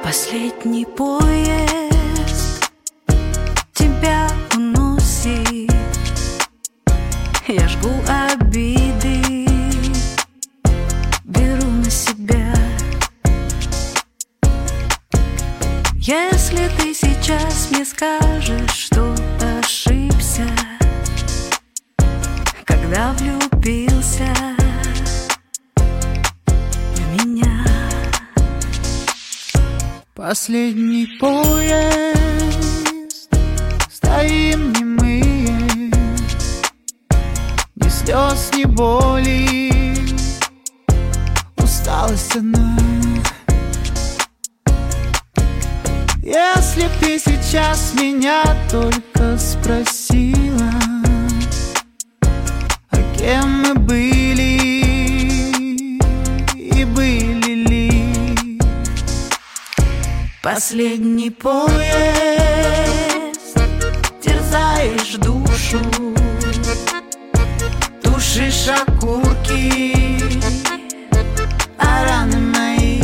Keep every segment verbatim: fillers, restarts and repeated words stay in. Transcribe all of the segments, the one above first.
Последний поезд тебя уносит. Я жгу обиды, беру на себя. Если ты сейчас мне скажешь, что ошибся, когда влюбился в меня. Последний поезд, стоим немые, ни слез, ни боли, усталость одна. Если б ты сейчас меня только спросила, а кем мы были и были ли. Последний поезд, терзаешь душу, тушишь окурки, а раны мои.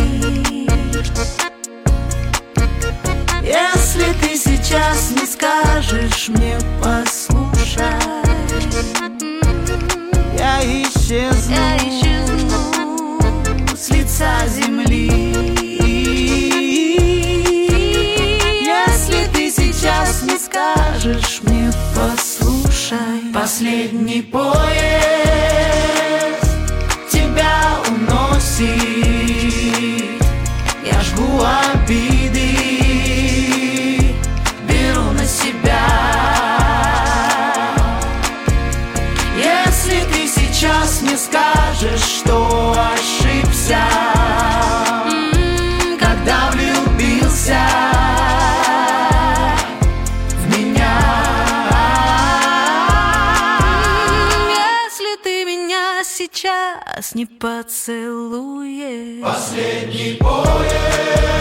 Если ты сейчас не скажешь мне послушай, я исчезну, я исчезну с лица земли. Если ты сейчас не скажешь мне послушай, последний поезд тебя уносит. Я жгу обиды, беру на себя. Если ты сейчас не скажешь, что ошибся, когда влюбился в меня. Если ты меня сейчас не поцелуешь, последний поезд